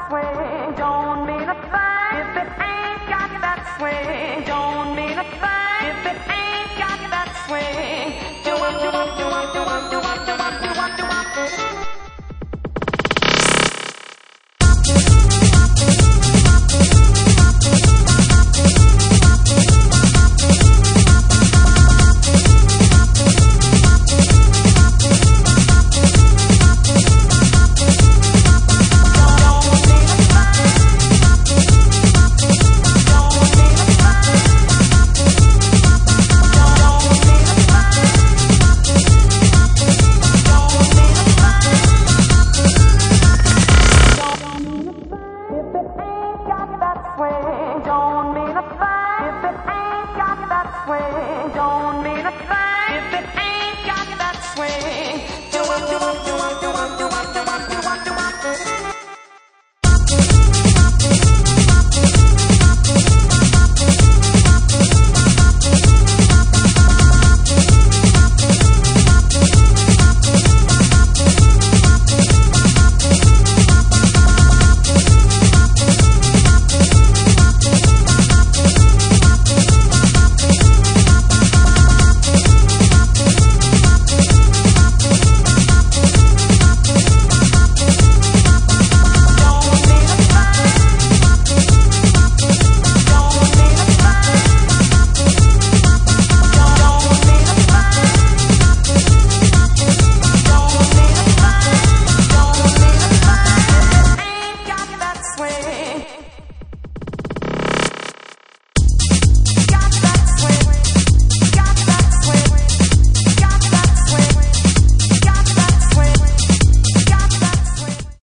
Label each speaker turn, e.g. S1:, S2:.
S1: swing, don't mean a thing. If it ain't got that swing, don't mean a thing. If it ain't got that swing, do-wop, do-wop, do-wop, do-wop, do-wop, do-wop, do-wop, do-wop.